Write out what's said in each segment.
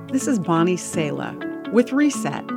This is Bonnie Sala with Reset.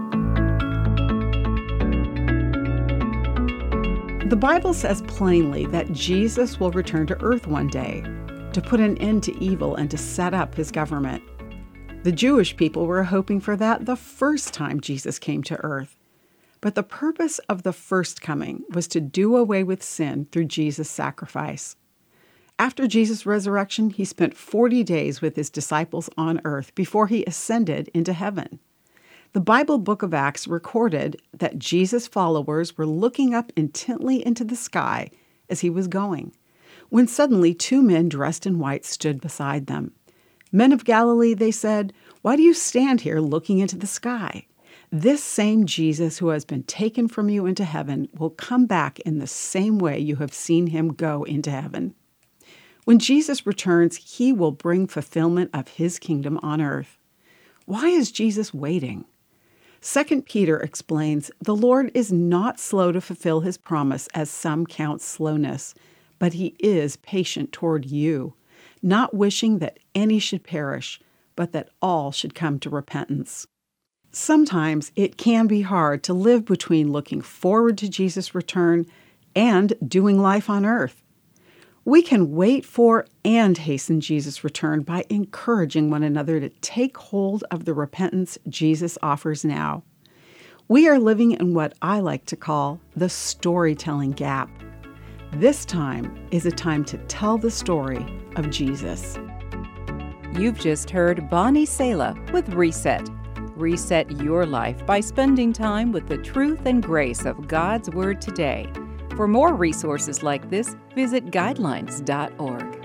The Bible says plainly that Jesus will return to earth one day to put an end to evil and to set up his government. The Jewish people were hoping for that the first time Jesus came to earth. But the purpose of the first coming was to do away with sin through Jesus' sacrifice. After Jesus' resurrection, he spent 40 days with his disciples on earth before he ascended into heaven. The Bible book of Acts recorded that Jesus' followers were looking up intently into the sky as he was going, when suddenly 2 men dressed in white stood beside them. "Men of Galilee," they said, "why do you stand here looking into the sky? This same Jesus who has been taken from you into heaven will come back in the same way you have seen him go into heaven." When Jesus returns, he will bring fulfillment of his kingdom on earth. Why is Jesus waiting? 2 Peter explains, "The Lord is not slow to fulfill his promise, as some count slowness, but he is patient toward you, not wishing that any should perish, but that all should come to repentance." Sometimes it can be hard to live between looking forward to Jesus' return and doing life on earth. We can wait for and hasten Jesus' return by encouraging one another to take hold of the repentance Jesus offers now. We are living in what I like to call the storytelling gap. This time is a time to tell the story of Jesus. You've just heard Bonnie Sala with Reset. Reset your life by spending time with the truth and grace of God's Word today. For more resources like this, visit guidelines.org.